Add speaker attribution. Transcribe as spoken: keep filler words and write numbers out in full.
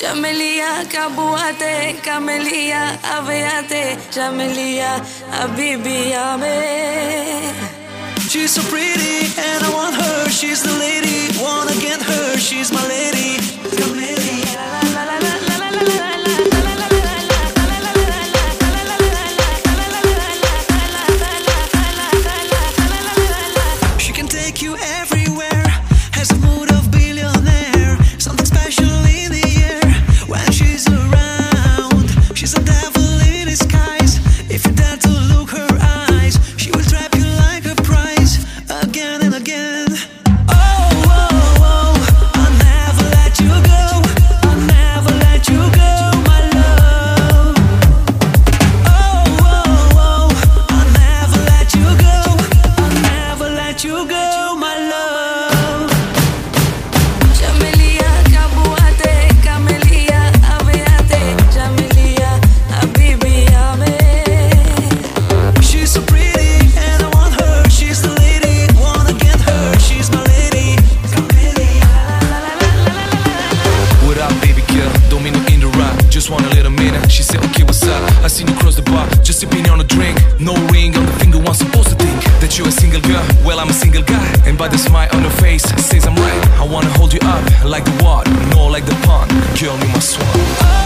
Speaker 1: चमेलिया काबुआते camelia aveate चमेलिया अबीबिया में.
Speaker 2: She's so pretty and I want her, she's the lady. Wanna get her, she's my lady. Camelia. She can take you everywhere, has a mood of billionaire. Something special in the air when she's around. She's a devil in disguise. If you dare to look her eyes, she will trap you like a prize again and again. Oh, oh, oh, I'll never let you go. I'll never let you go, my love. Oh, oh, oh, I'll never let you go. I'll never let you go, my love.
Speaker 1: Chameliya काबुआते camelia aveate चमेलिया अबीबिया में.
Speaker 2: She's so pretty and I want her, she's the lady. Wanna get her, she's my lady. Camelia.
Speaker 3: What up, baby girl? Don't mean to interrupt, just want a little minute. She said, okay, what's up? I seen you cross the bar, just sipping on a drink. No ring on the finger, one supposed to think that you're a single girl. Well, I'm a single guy, and by the smile on her face, says I'm right. I wanna hold you up like the water, no like the pond. Girl, me my swan.